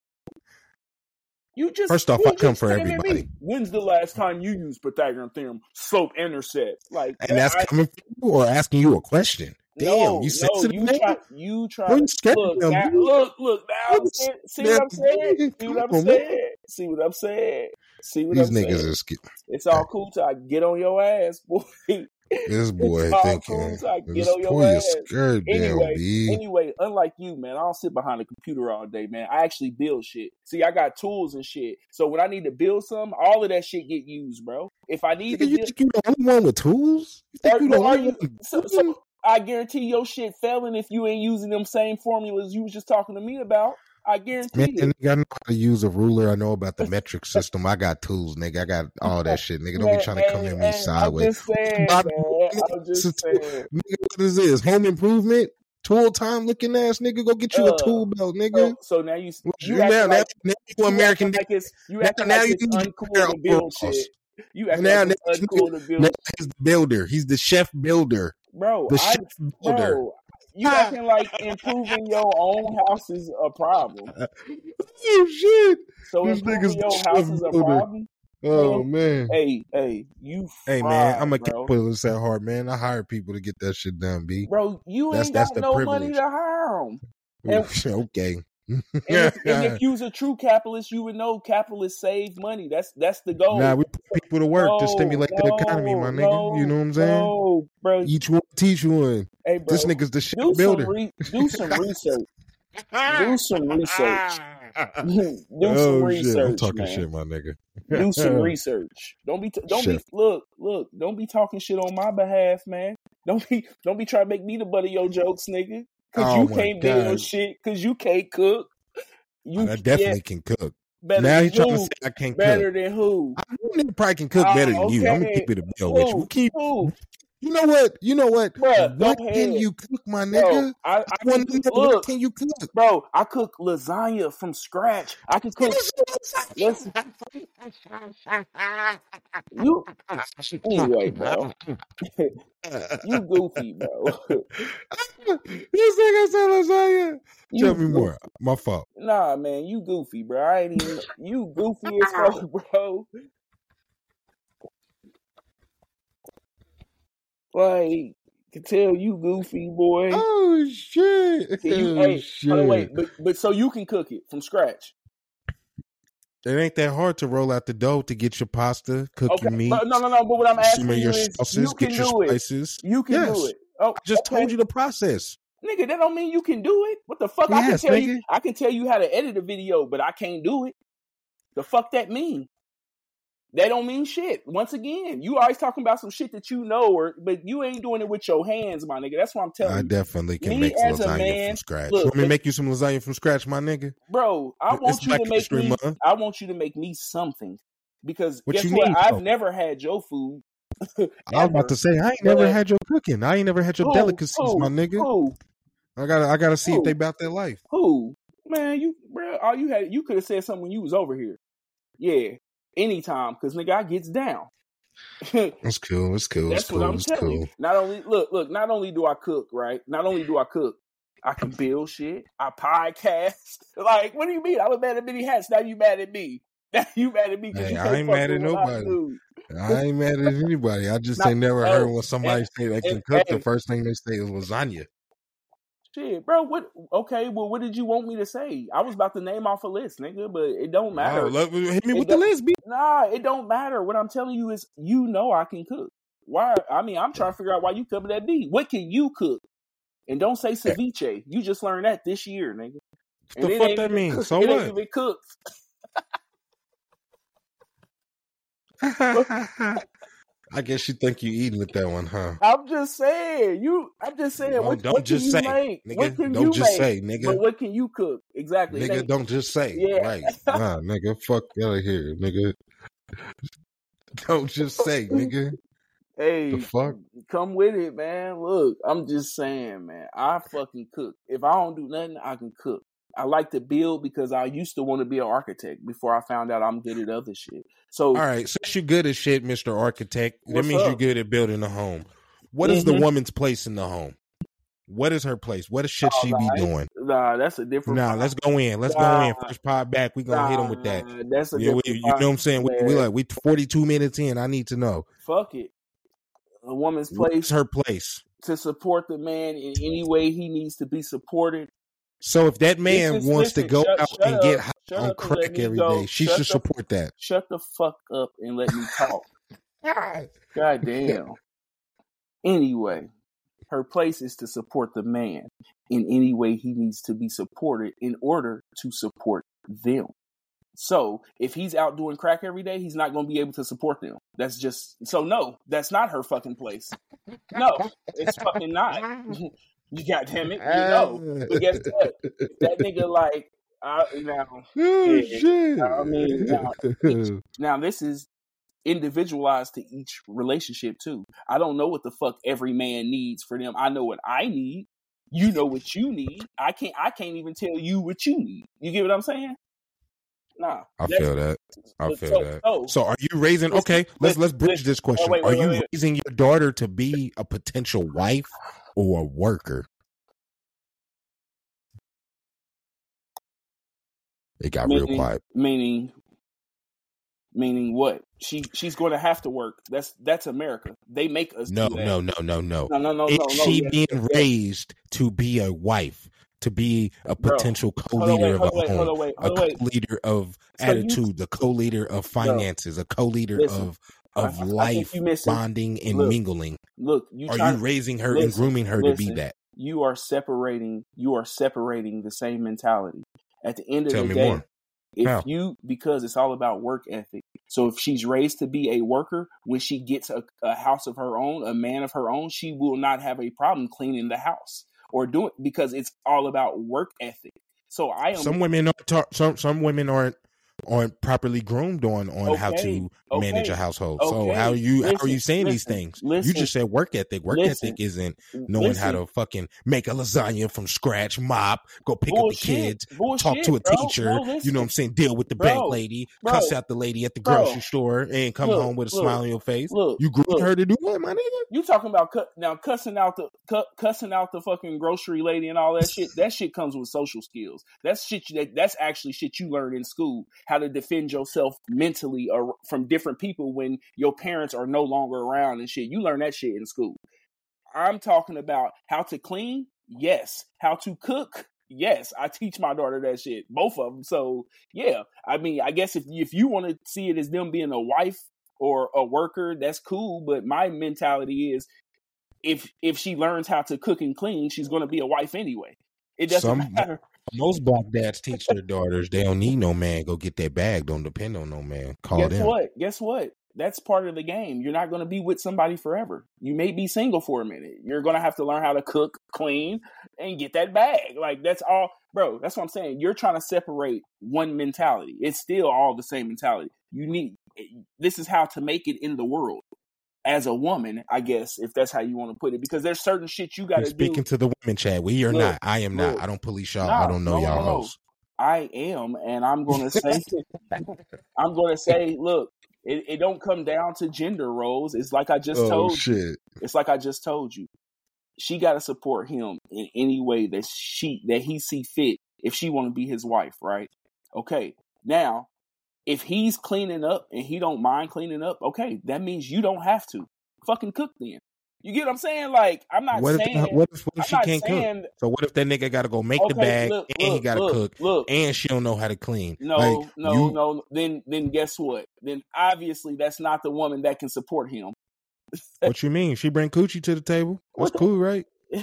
You just first off, I come for everybody. When's the last time you used Pythagorean theorem, slope intercept? Like, and that's I, coming from you or asking you a question. Damn, no, you said no, you try. You try. Look, now, look, look. Now, I'm saying, see what I'm saying? See what I'm saying? See what I'm saying? See what These I'm niggas saying? Are scared. It's all cool till I get on your ass, boy. This boy thinking. Cool this boy is scared. Anyway, damn, B. anyway, unlike you, man, I don't sit behind a computer all day, man. I actually build shit. See, I got tools and shit. So when I need to build something, all of that shit get used, bro. If I need Nigga, to, you build, think you the only one with tools? You think are, you the are only you, one? So, so I guarantee your shit failing if you ain't using them same formulas you was just talking to me about. I guarantee man, it. Nigga, I know how to use a ruler. I know about the metric system. I got tools, nigga. I got all that shit, nigga. Don't man, be trying to come man, at me man, sideways. I'm just saying, man. I'm just saying. Nigga, what is this? Home improvement? Tool time looking ass nigga? Go get you uh, a tool belt, nigga. So, so now you, you now, now, like, now you American. Like it's, you now, acting now like you it's uncool to build shit. You acting now, like it's uncool to build. Now he's the builder. He's the chef builder. Bro, the I, chef builder. Bro, you acting like improving your own house is a problem. Oh shit! So this improving your house is a problem. Oh man! Hey, hey, you. Hey fried, man, I'm a bro. capitalist at heart, man. I hire people to get that shit done, B. Bro, you that's, ain't that's got the no privilege. money to hire them. And, okay. and, if, and if you was a true capitalist, you would know capitalists save money. That's that's the goal. Nah, we put people to work no, to stimulate no, the economy, my nigga. no, you know what I'm saying? No, bro. Each one teach one. Hey, bro, this nigga's the shit do builder. Some re- do some research. Do some research. Do oh, some research, shit. I'm talking man. shit, my nigga. Do some research. Don't be, t- don't Shit. be, look, look. Don't be talking shit on my behalf, man. Don't be, don't be trying to make me the butt of your jokes, nigga. Cause Oh, you my can't build God. shit. Cause you can't cook. You I definitely yeah, can cook. better Now than he's trying who? to say I can't Better cook. than who? I know probably can cook Oh, better than you. I'm gonna okay. keep it a bill with you. Who? We keep, Who? you know what? You know what? Bruh, What go can ahead. you cook, my Bro, nigga? I, I I can want to cook, know what look, can you cook? bro. I cook lasagna from scratch. I can cook. Listen, you anyway, bro. You goofy, bro. This nigga said lasagna. You Tell me goofy. more. My fault. Nah, man, you goofy, bro. I ain't even. You goofy as fuck, bro. Like, can tell you goofy, boy. Oh shit! Can you, Oh hey, shit! hold on, wait, but but so you can cook it from scratch. It ain't that hard to roll out the dough to get your pasta, cook Okay, your meat, but no, no, no. But what I'm asking simmer you your is, sauces, you can get your do it. spices. You can Yes. do it. Oh, I just okay. told you the process. Nigga, that don't mean you can do it. What the fuck? I can Yes, tell nigga. you. I can tell you how to edit a video, but I can't do it. The fuck that mean? That don't mean shit. Once again, you always talking about some shit that you know, or but you ain't doing it with your hands, my nigga. That's what I'm telling I you. definitely can Me make as a lasagna man, from scratch. look, you want me to but- make you some lasagna from scratch, my nigga? Bro, I It's want you Black to make History me. Month. I want you to make me something because What guess you what? need, I've though? never had your food. I was ever. about to say I ain't never But- had your cooking. I ain't never had your Who? delicacies, Who? my nigga. Who? I gotta, I gotta see Who? if they about their life. Who? Man, you, bro, all you had, you could have said something when you was over here. Yeah, anytime, because nigga, I gets down. It's cool. It's cool. That's It's cool. what I'm It's telling cool. you. Not only look, look. Not only do I cook, right? Not only do I cook, I can build shit. I podcast. Like, what do you mean? I was mad at many hats. Now you mad at me? Now you mad at me because Hey, you I can't ain't fuck mad at with what I nobody. do. I ain't mad at anybody. I just Not- ain't never oh, heard when somebody and- say they can and- cook. and- The first thing they say is lasagna. Shit, bro. What? Okay, well, what did you want me to say? I was about to name off a list, nigga, but it don't matter. Oh, look, hit me It with the don't- list, B. Nah, it don't matter. What I'm telling you is, you know, I can cook. Why? I mean, I'm trying to figure out why you coming at me. What can you cook? And don't say ceviche. You just learned that this year, nigga. What the it fuck ain't that even mean? cooked- So it what? ain't even cooked. I guess you think you eating with that one, huh? I'm just saying. You. I'm just saying. No, what, don't what just can say, you make? nigga. What can Don't you just make? say, But nigga. what can you cook? Exactly. It Nigga, ain't- don't just say. Yeah. Right. Nah, nigga. Fuck out of here, nigga. Don't just say, nigga. Hey, The fuck? come with it, man. Look, I'm just saying, man. I fucking cook. If I don't do nothing, I can cook. I like to build because I used to want to be an architect before I found out I'm good at other shit. So, All right. Since you're good at shit, Mister Architect, What's that means up? you're good at building a home. What is the Mhm. woman's place in the home? What is her place? What should Oh, she nah, be I ain't- doing? nah, that's a different. Nah, pod. let's go in. Let's go Nah. in. First pod back. We gonna hit him with that. Nah, That's a Yeah, we, different. you know what I'm saying? We, we man. like we forty-two minutes in. I need to know Fuck it. A woman's what's place her place. to support the man in any way he needs to be supported. So if that man Listen, wants listen, to go shut- out shut and up, get high shut on up and let crack me every go. day, she Shut should the- support that. Shut the fuck up and let me talk. God damn. Anyway, her place is to support the man in any way he needs to be supported in order to support them. So if he's out doing crack every day, he's not going to be able to support them. That's just so no, that's not her fucking place. No, it's fucking not. You goddamn it, you know. But guess what? If that nigga like I, now, Oh Yeah, shit! I mean, now, now this is individualized to each relationship too. I don't know what the fuck every man needs for them. I know what I need. You know what you need. I can't. I can't even tell you what you need. You get what I'm saying? Nah. I that's- feel that. I feel so, that. So, So are you raising? Listen, Okay, let's listen, let's bridge listen. this question. Oh, wait, wait, Are you wait, wait. raising your daughter to be a potential wife or a worker? It got real meaning, quiet. meaning, meaning what? She she's going to have to work. That's that's America. They make us. No, do that. no, no, no, no. no, no, no, Is no, no. she yes, being yes, yes. raised to be a wife, to be a Bro, potential Hold on, co-leader wait, of hold a on, wait, home, hold on, wait, a hold on, wait. co-leader of So you- attitude, the co-leader of finances, a co-leader Listen, of I- I of think life, you missing- bonding and Look, mingling? Look, you Are trying you raising her listen, and grooming her to be listen. that? You are separating. You are separating the same mentality. At the end of Tell the me day, more. if How? you, because it's all about work ethic. So if she's raised to be a worker, when she gets a, a house of her own, a man of her own, she will not have a problem cleaning the house or doing, because it's all about work ethic. So I am. Some women aren't ta- some some women aren't aren't properly groomed on on Okay, how to okay, manage a household. So okay. how are you how are Listen, you saying these listen, things? listen, You just said work ethic. Work listen, ethic isn't knowing how listen. to fucking make a lasagna from scratch, mop, go pick up the Bullshit, kids, bullshit, talk to a bro. teacher. No, You know listen, what I'm saying? Deal with the bro, bank lady, bro, cuss out the lady at the bro. grocery store, and come Look, home with a look, smile on your face. look, You grooming look. her to do what, my nigga? You talking about cut now cussing out the cu- cussing out the fucking grocery lady and all that shit? That shit comes with social skills. That's shit that that's actually shit you learn in school. How to defend yourself mentally or from different people when your parents are no longer around and shit. You learn that shit in school. I'm talking about how to clean. Yes. How to cook. Yes. I teach my daughter that shit. Both of them. So yeah. I mean, I guess if if you want to see it as them being a wife or a worker, that's cool. But my mentality is, if if she learns how to cook and clean, she's going to be a wife anyway. It doesn't Some matter. most black dads teach their daughters they don't need no man. Go get that bag. Don't depend on no man. Call Guess them. what? Guess what? That's part of the game. You're not going to be with somebody forever. You may be single for a minute. You're going to have to learn how to cook, clean, and get that bag. Like, that's all, bro. That's what I'm saying. You're trying to separate one mentality. It's still all the same mentality. You need, this is how to make it in the world as a woman, I guess, if that's how you want to put it, because there's certain shit you got to do. Speaking to the women chat, we are Look, not. I am look, not. I don't police y'all. nah, I don't know no, y'all no, no. hosts. I am, and I'm going to say, I'm going to say, look, it, it don't come down to gender roles. It's like I just Oh told you. shit. It's like I just told you. She got to support him in any way that she that he see fit. If she want to be his wife, right? Okay. Now, if he's cleaning up and he don't mind cleaning up, okay, that means you don't have to fucking cook then. You get what I'm saying? Like, I'm not What if saying. what if, what if I'm she not can't saying, cook? So what if that nigga got to go make okay, the bag look, and look, he got to look, cook look. and she don't know how to clean? No, like, no, you, no. Then, then guess what? Then obviously that's not the woman that can support him. What you mean? She bring coochie to the table? That's cool, right?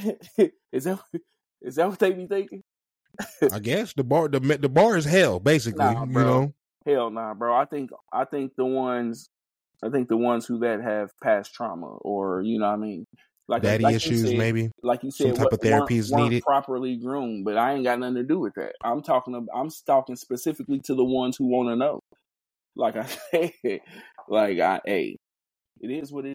Is that is that what they be thinking? I guess the bar the the bar is hell, basically. Nah, you bro. know. Hell nah, bro. I think I think the ones I think the ones who that have past trauma, or you know what I mean, like Daddy like issues, you said, maybe. like you Some said, type what, of therapy weren't, is weren't needed. properly groomed. But I ain't got nothing to do with that. I'm talking about, I'm talking specifically to the ones who want to know. Like I said, like I, hey, it is what it is.